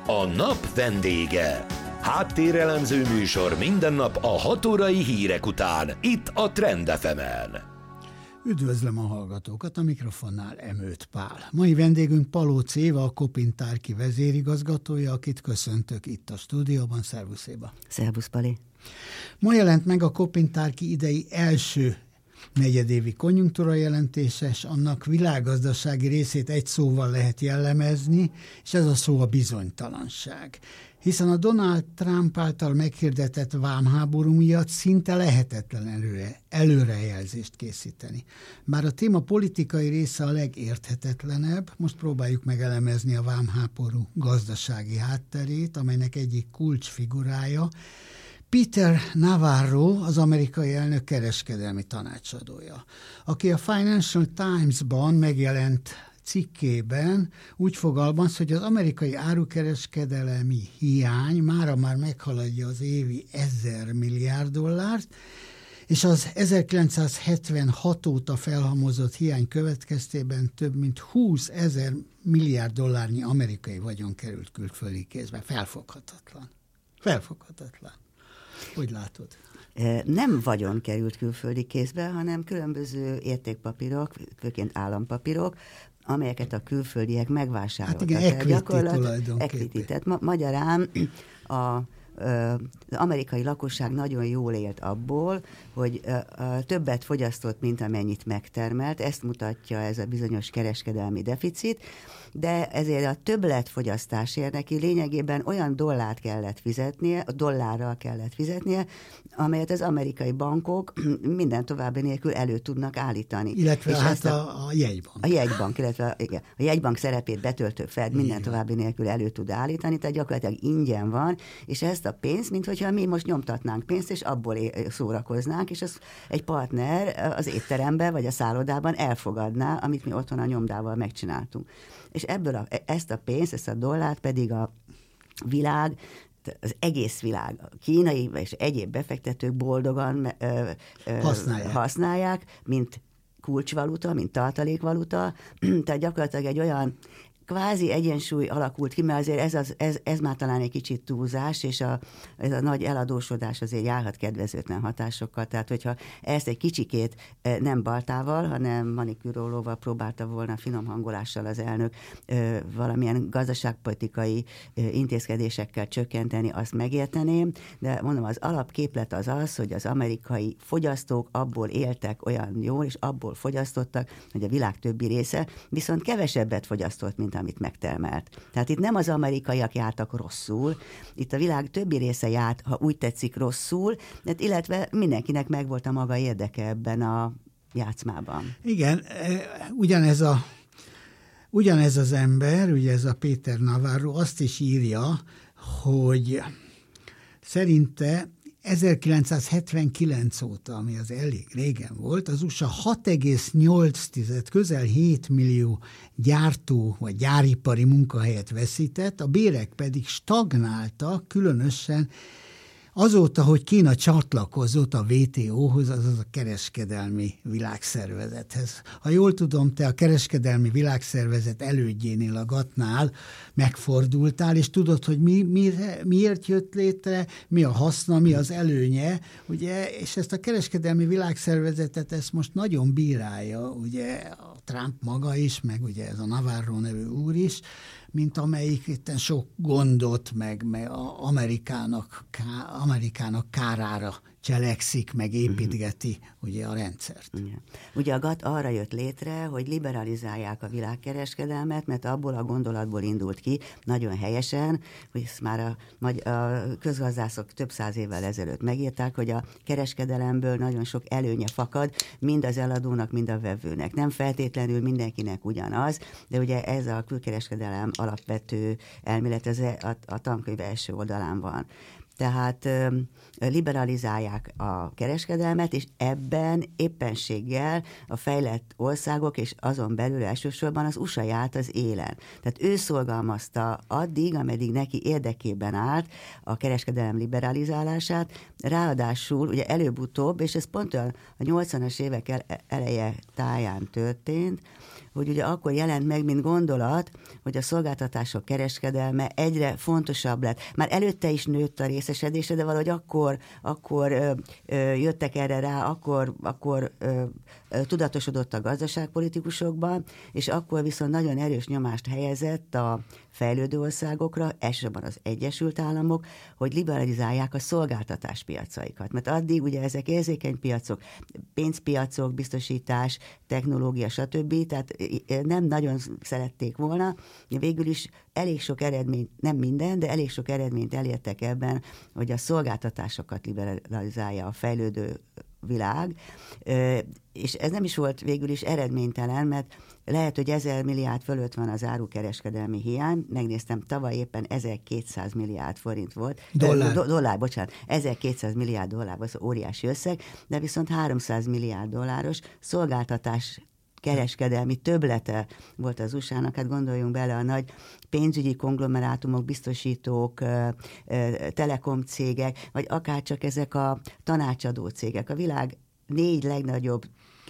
A nap vendége. Háttérelemző műsor minden nap a 6 órai hírek után, itt a Trend FM-en. Üdvözlöm a hallgatókat, a mikrofonnál Emőt Pál. Mai vendégünk Palóc Éva, a Kopintárki vezérigazgatója, akit köszöntök itt a stúdióban. Szervusz Éva! Szervusz Pali! Ma jelent meg a Kopintárki idei első negyedévi konjunktúra jelentése, és annak világgazdasági részét egy szóval lehet jellemezni, és ez a szó a bizonytalanság. Hiszen a Donald Trump által meghirdetett vámháború miatt szinte lehetetlen előrejelzést készíteni. Bár a téma politikai része a legérthetetlenebb, most próbáljuk megelemezni a vámháború gazdasági hátterét, amelynek egyik kulcsfigurája Peter Navarro, az amerikai elnök kereskedelmi tanácsadója, aki a Financial Times-ban megjelent cikkében úgy fogalmaz, hogy az amerikai árukereskedelemi hiány már meghaladja az évi 1000 milliárd dollárt, és az 1976 óta felhalmozott hiány következtében több mint 20 000 milliárd dollárnyi amerikai vagyon került külföldi kézbe. Felfoghatatlan. Felfoghatatlan. Hogy látod? Nem vagyon került külföldi kézbe, hanem különböző értékpapírok, főként állampapírok, amelyeket a külföldiek megvásároltak. Hát igen, equity tulajdonképpen. Equity, tehát magyarán az amerikai lakosság nagyon jól élt abból, hogy többet fogyasztott, mint amennyit megtermelt. Ezt mutatja ez a bizonyos kereskedelmi deficit, de ezért a többletfogyasztásért neki lényegében olyan dollárral kellett fizetnie, amelyet az amerikai bankok minden további nélkül elő tudnak állítani. Illetve és hát a jegybank. A jegybank, illetve a jegybank szerepét betöltő Fed minden további nélkül elő tud állítani, tehát gyakorlatilag ingyen van, és ezt a pénzt, minthogyha mi most nyomtatnánk pénzt, és abból szórakoznánk, és az egy partner az étteremben vagy a szállodában elfogadná, amit mi otthon a nyomdával megcsináltunk. És ebből ezt a pénzt, ezt a dollárt pedig a világ, az egész világ, a kínai és egyéb befektetők boldogan használják, mint kulcsvaluta, mint tartalékvaluta, tehát gyakorlatilag egy olyan kvázi egyensúly alakult ki, mert azért ez már talán egy kicsit túlzás, és ez a nagy eladósodás azért járhat kedvezőtlen hatásokkal, tehát hogyha ezt egy kicsikét nem baltával, hanem manikűrólóval próbálta volna finom hangolással az elnök valamilyen gazdaságpolitikai intézkedésekkel csökkenteni, azt megérteném, de mondom, az alapképlet az, hogy az amerikai fogyasztók abból éltek olyan jól, és abból fogyasztottak, hogy a világ többi része viszont kevesebbet fogyasztott, mint amit megtermelt. Tehát itt nem az amerikaiak jártak rosszul, itt a világ többi része járt, ha úgy tetszik, rosszul, illetve mindenkinek megvolt a maga érdeke ebben a játszmában. Igen, ugyanez az ember, ugye ez a Peter Navarro azt is írja, hogy szerinte 1979 óta, ami az elég régen volt, az USA 6,8, közel 7 millió gyártó vagy gyáripari munkahelyet veszített, a bérek pedig stagnáltak, különösen azóta, hogy Kína csatlakozott a WTO-hoz, azaz a kereskedelmi világszervezethez. Ha jól tudom, te a kereskedelmi világszervezet elődjénél, a GATT-nál megfordultál, és tudod, hogy miért jött létre, mi a haszna, mi az előnye, ugye, és ezt a kereskedelmi világszervezetet ezt most nagyon bírálja, ugye a Trump maga is, meg ugye ez a Navarro nevű úr is, mint amelyik itten sok gondot, meg Amerikának kárára cselekszik, meg építgeti ugye a rendszert. Igen. Ugye a GATT arra jött létre, hogy liberalizálják a világkereskedelmet, mert abból a gondolatból indult ki, nagyon helyesen, hogy ezt már a közgazdászok több száz évvel ezelőtt megírták, hogy a kereskedelemből nagyon sok előnye fakad, mind az eladónak, mind a vevőnek. Nem feltétlenül mindenkinek ugyanaz, de ugye ez a külkereskedelem alapvető elmélet, ez a tankönyv első oldalán van. Tehát liberalizálják a kereskedelmet, és ebben éppenséggel a fejlett országok, és azon belül elsősorban az USA járt az élen. Tehát ő szorgalmazta addig, ameddig neki érdekében állt a kereskedelem liberalizálását, ráadásul ugye előbb-utóbb, és ez pont a 80-as évek eleje táján történt, hogy ugye akkor jelent meg, mint gondolat, hogy a szolgáltatások kereskedelme egyre fontosabb lett. Már előtte is nőtt a részesedése, de valahogy akkor jöttek erre rá, akkor tudatosodott a gazdaságpolitikusokban, és akkor viszont nagyon erős nyomást helyezett a fejlődő országokra, elsősorban az Egyesült Államok, hogy liberalizálják a szolgáltatás piacaikat. Mert addig ugye ezek érzékeny piacok, pénzpiacok, biztosítás, technológia, stb. Tehát nem nagyon szerették volna. Végül is elég sok eredményt, nem minden, de elég sok eredményt elértek ebben, hogy a szolgáltatásokat liberalizálja a fejlődő világ, és ez nem is volt végül is eredménytelen, mert lehet, hogy 1000 milliárd fölött van az árukereskedelmi hiány. Megnéztem, tavaly éppen 1200 milliárd forint volt. Dollár, bocsánat. 1200 milliárd dollár volt, óriási összeg, de viszont 300 milliárd dolláros szolgáltatás kereskedelmi többlete volt az USA-nak, hát gondoljunk bele a nagy pénzügyi konglomerátumok, biztosítók, telekom cégek, vagy akárcsak ezek a tanácsadó cégek. A világ 4 legnagyobb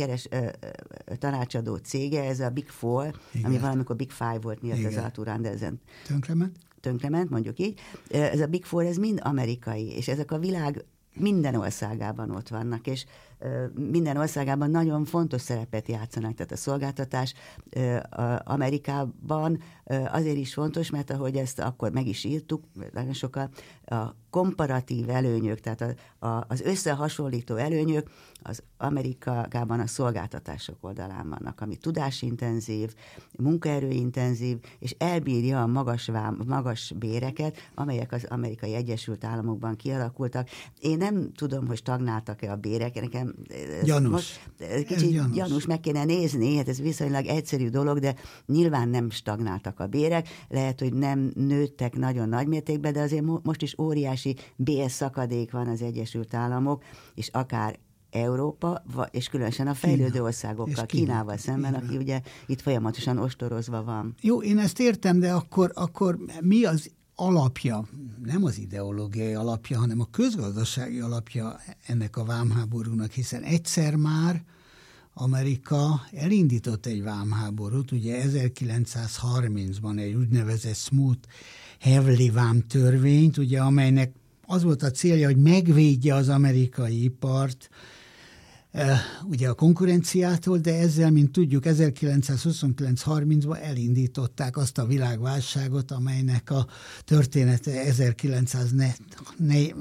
tanácsadó cége, ez a Big Four, igen, ami valamikor Big Five volt, miatt az Arthur Andersen tönkrement, mondjuk így. Ez a Big Four, ez mind amerikai, és ezek a világ minden országában ott vannak, és minden országában nagyon fontos szerepet játszanak. Tehát a szolgáltatás Amerikában azért is fontos, mert ahogy ezt akkor meg is írtuk, nagyon sokan, a komparatív előnyök, tehát az összehasonlító előnyök az Amerikában a szolgáltatások oldalán vannak, ami tudásintenzív, munkaerőintenzív, és elbírja a magas béreket, amelyek az Amerikai Egyesült Államokban kialakultak. Én nem tudom, hogy stagnáltak-e a bérek, nekem gyanús. Kicsit gyanús, meg kéne nézni, hát ez viszonylag egyszerű dolog, de nyilván nem stagnáltak a bérek, lehet, hogy nem nőttek nagyon nagy mértékben, de azért most is óriási bérszakadék van az Egyesült Államok, és akár Európa, és különösen a fejlődő országokkal, Kínával szemben, aki ugye itt folyamatosan ostorozva van. Jó, én ezt értem, de akkor mi az alapja, nem az ideológiai alapja, hanem a közgazdasági alapja ennek a vámháborúnak, hiszen egyszer már Amerika elindított egy vámháborút, ugye 1930-ban egy úgynevezett Smoot-Hawley vámtörvényt, ugye, amelynek az volt a célja, hogy megvédje az amerikai ipart ugye a konkurenciától, de ezzel, mint tudjuk, 1929-30-ban elindították azt a világválságot, amelynek a története 1929-től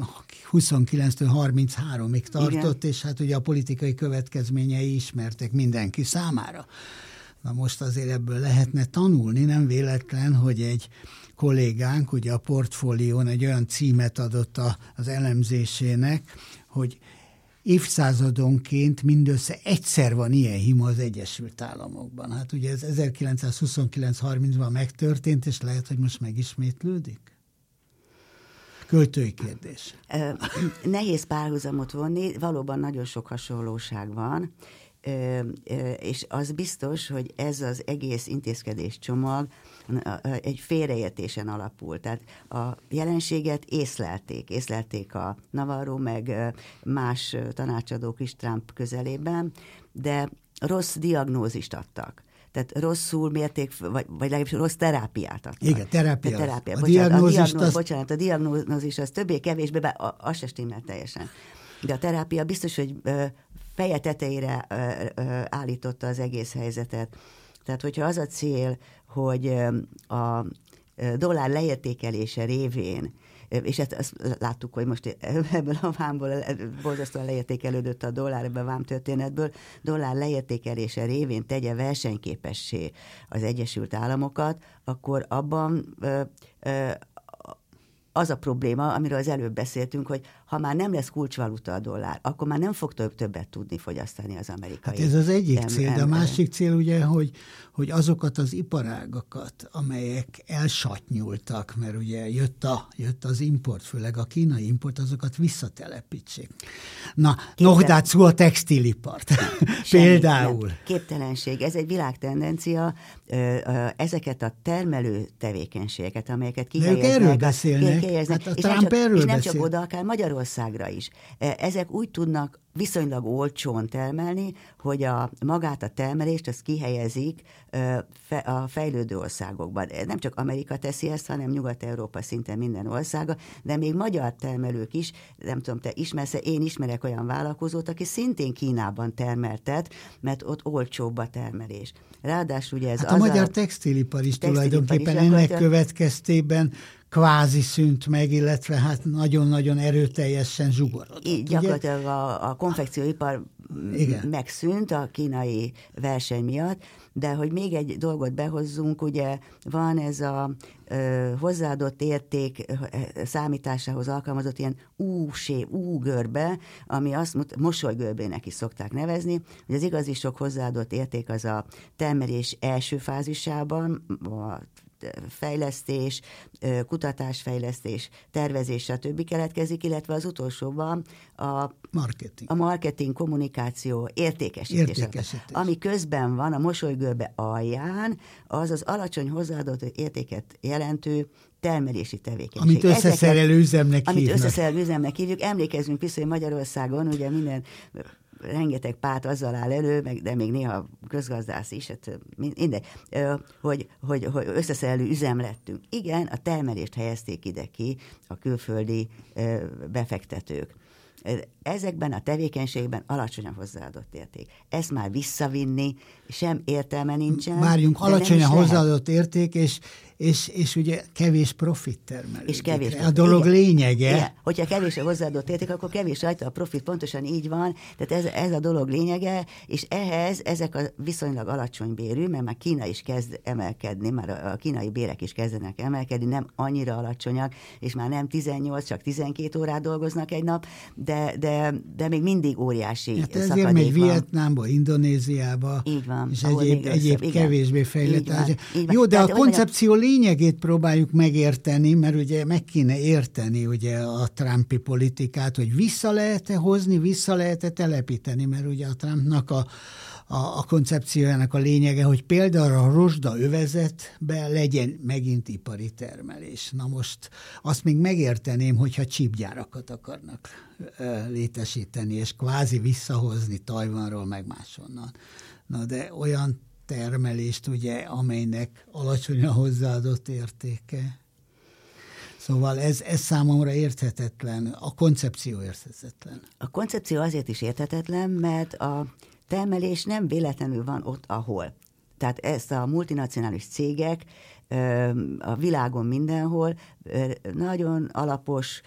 33-ig tartott, igen, és hát ugye a politikai következményei ismertek mindenki számára. Na most azért ebből lehetne tanulni, nem véletlen, hogy egy kollégánk ugye a Portfólión egy olyan címet adott az elemzésének, hogy évszázadonként mindössze egyszer van ilyen hima az Egyesült Államokban. Hát ugye ez 1929-30-ban megtörtént, és lehet, hogy most megismétlődik? Költői kérdés. Nehéz párhuzamot vonni, valóban nagyon sok hasonlóság van, és az biztos, hogy ez az egész intézkedés csomag egy félreértésen alapul. Tehát a jelenséget észlelték a Navarro, meg más tanácsadók is Trump közelében, de rossz diagnózist adtak. Tehát rosszul mérték, vagy legalábbis rossz terápiát adtak. Igen, terápia. A diagnózis az többé-kevésbé, az se stimmel teljesen. De a terápia biztos, hogy feje tetejére állította az egész helyzetet. Tehát, hogyha az a cél, hogy a dollár leértékelése révén, és azt láttuk, hogy most ebből a vámból borzasztóan leértékelődött a dollár ebben a vámtörténetből, dollár leértékelése révén tegye versenyképessé az Egyesült Államokat, akkor abban az a probléma, amiről az előbb beszéltünk, hogy ha már nem lesz kulcsvaluta a dollár, akkor már nem fog többet tudni fogyasztani az amerikai. Hát ez az egyik cél, de a másik cél ugye, hogy azokat az iparágakat, amelyek elsatnyultak, mert ugye jött az import, főleg a kínai import, azokat visszatelepítsék. Na, nohdácú a textilipart. Például. Nem. Képtelenség. Ez egy világtendencia. Ezeket a termelő tevékenységeket, amelyeket kihelyeznek. Erről beszélnek. Hát a Trump erről és nem csak oda, akár Magyarországon Magyarországra is. Ezek úgy tudnak viszonylag olcsón termelni, hogy magát a termelést azt kihelyezik a fejlődő országokban. Nem csak Amerika teszi ezt, hanem Nyugat-Európa szinte minden országa, de még magyar termelők is, nem tudom, te ismersz, én ismerek olyan vállalkozót, aki szintén Kínában termeltet, mert ott olcsóbb a termelés. Ráadásul ugye ez a magyar textilipar is tulajdonképpen ennek következtében kvázi szűnt meg, illetve hát nagyon-nagyon erőteljesen zsugorodott. Így, gyakorlatilag a konfekcióipar megszűnt a kínai verseny miatt, de hogy még egy dolgot behozzunk, ugye van ez a hozzáadott érték számításához alkalmazott ilyen U-görbe, ami mosolygörbének is szokták nevezni, hogy az igazi sok hozzáadott érték az a termelés első fázisában, a fejlesztés, kutatásfejlesztés, tervezés, stb. Keletkezik, illetve az utolsóban a marketing, kommunikáció, értékesítés. Ami közben van a mosolygörbe alján, az az alacsony hozzáadott értéket jelentő termelési tevékenység. Amit összeszerelő üzemnek hívjuk. Emlékezzünk vissza, hogy Magyarországon ugye rengeteg párt azzal áll elő, de még néha közgazdász is, hogy összeszerelő üzem lettünk. Igen, a termelést helyezték ide ki a külföldi befektetők. Ezekben a tevékenységben alacsony a hozzáadott érték. Ezt már visszavinni sem értelme nincsen. Várjunk, alacsony a hozzáadott érték, és ugye kevés profit termelődik. És kevés a dolog lényege. Igen. Hogyha kevés a hozzáadott érték, akkor kevés rajta a profit, pontosan így van. Tehát ez a dolog lényege, és ehhez ezek a viszonylag alacsony bérű, mert már Kína is kezd emelkedni, már a kínai bérek is kezdenek emelkedni, nem annyira alacsonyak, és már nem 18, csak 12 órát dolgoznak egy nap, de még mindig óriási szakadék van. Ezért megy Vietnámba, Indonéziába, így van, és egyéb kevésbé fejlett. Jó, de tehát, a koncepció lényegét próbáljuk megérteni, mert ugye meg kéne érteni ugye a Trumpi politikát, hogy vissza lehet-e hozni, vissza lehet-e telepíteni, mert ugye a Trumpnak a koncepciójának a lényege, hogy például a rozsda övezetben legyen megint ipari termelés. Na most azt még megérteném, hogyha csípgyárakat akarnak létesíteni, és kvázi visszahozni Tajvanról, meg máshonnan. Na de olyan termelést, ugye, amelynek alacsony a hozzáadott értéke. Szóval ez számomra érthetetlen, a koncepció érthetetlen. A koncepció azért is érthetetlen, mert a termelés nem véletlenül van ott, ahol. Tehát ezt a multinacionális cégek a világon mindenhol nagyon alapos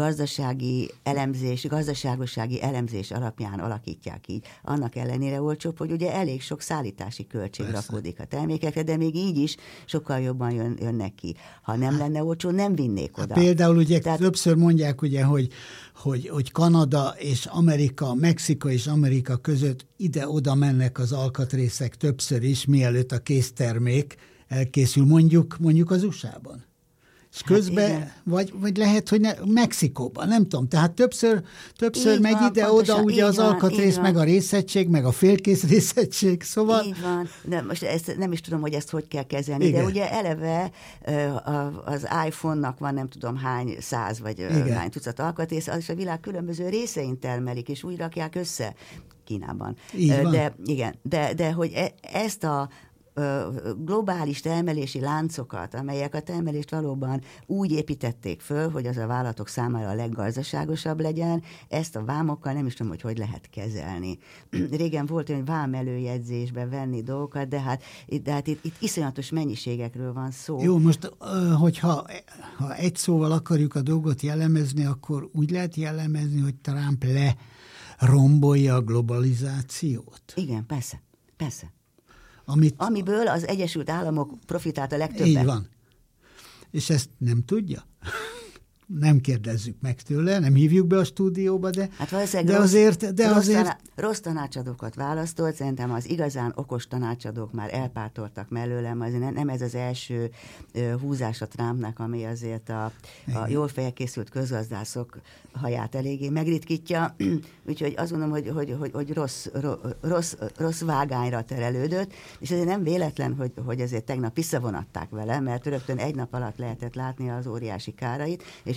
gazdaságossági elemzés alapján alakítják így. Annak ellenére olcsóbb, hogy ugye elég sok szállítási költség rakódik a termékekre, de még így is sokkal jobban jönnek ki. Ha nem lenne olcsó, nem vinnék oda. Például ugye többször mondják, ugye, hogy Kanada és Amerika, Mexika és Amerika között ide-oda mennek az alkatrészek többször is, mielőtt a késztermék elkészül, mondjuk az USA-ban. És közben, vagy lehet, hogy Mexikóban, nem tudom. Tehát többször megy ide-oda ugye az alkatrész, meg a részegység, meg a félkész részegység, szóval... Így van. De most nem is tudom, hogy ezt hogy kell kezelni, igen. De ugye eleve az iPhone-nak van nem tudom hány száz, vagy hány tucat alkatrész, az is a világ különböző részein termelik, és úgy rakják össze Kínában. De hogy ezt a globális termelési láncokat, amelyek a termelést valóban úgy építették föl, hogy az a vállalatok számára a leggazdaságosabb legyen, ezt a vámokkal nem is tudom, hogy ha kezelni. Régen volt, hogy vámelőjegyzésbe venni dolgokat, de hát itt iszonyatos mennyiségekről van szó. Jó, most, hogyha egy szóval akarjuk a dolgot jellemezni, akkor úgy lehet jellemezni, hogy Trump lerombolja a globalizációt? Igen, persze. Amiből az Egyesült Államok profitált a legtöbbet. Így van. És ezt nem tudja? Nem kérdezzük meg tőle, nem hívjuk be a stúdióba, de azért... Rossz tanácsadókat választott, szerintem az igazán okos tanácsadók már elpártoltak mellőlem, azért nem ez az első húzás a Trumpnak, ami azért a jól felkészült közgazdászok haját eléggé megritkítja, úgyhogy azt gondolom, hogy rossz vágányra terelődött, és azért nem véletlen, hogy azért tegnap visszavonatták vele, mert rögtön egy nap alatt lehetett látni az óriási kárait, és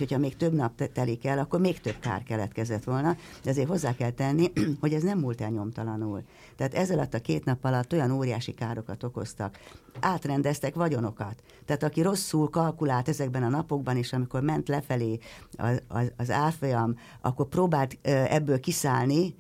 hogyha még több nap telik el, akkor még több kár keletkezett volna, de azért hozzá kell tenni, hogy ez nem múlt el nyomtalanul. Tehát ez alatt a 2 nap alatt olyan óriási károkat okoztak, átrendeztek vagyonokat. Tehát aki rosszul kalkulált ezekben a napokban, és amikor ment lefelé az árfolyam, akkor próbált ebből kiszállni,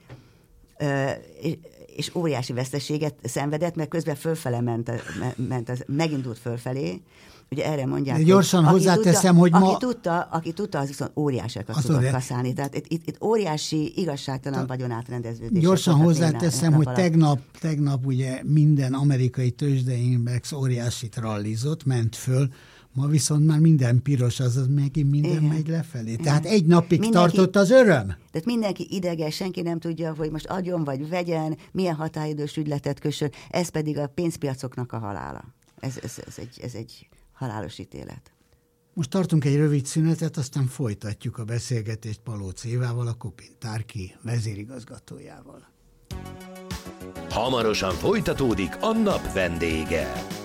és óriási veszteséget szenvedett, mert közben fölfele megindult fölfelé. Ugye erre mondják, de gyorsan hozzáteszem, hogy aki tudta, az viszont óriásiakat tudott kaszálni. Tehát itt óriási, igazságtalan vagyonátrendeződés. Gyorsan hozzáteszem, hogy tegnap ugye minden amerikai tőzsdeindex óriásit rallizott, ment föl, ma viszont már minden piros, azaz megint minden megy lefelé. Tehát egy napig tartott az öröm. Tehát mindenki ideges, senki nem tudja, hogy most adjon vagy vegyen, milyen határidős ügyletet kössön, ez pedig a pénzpiacoknak a halála. Ez egy halálos ítélet. Most tartunk egy rövid szünetet, aztán folytatjuk a beszélgetést Palóc Évával, a Kopin-Tárki vezérigazgatójával. Hamarosan folytatódik a nap vendége.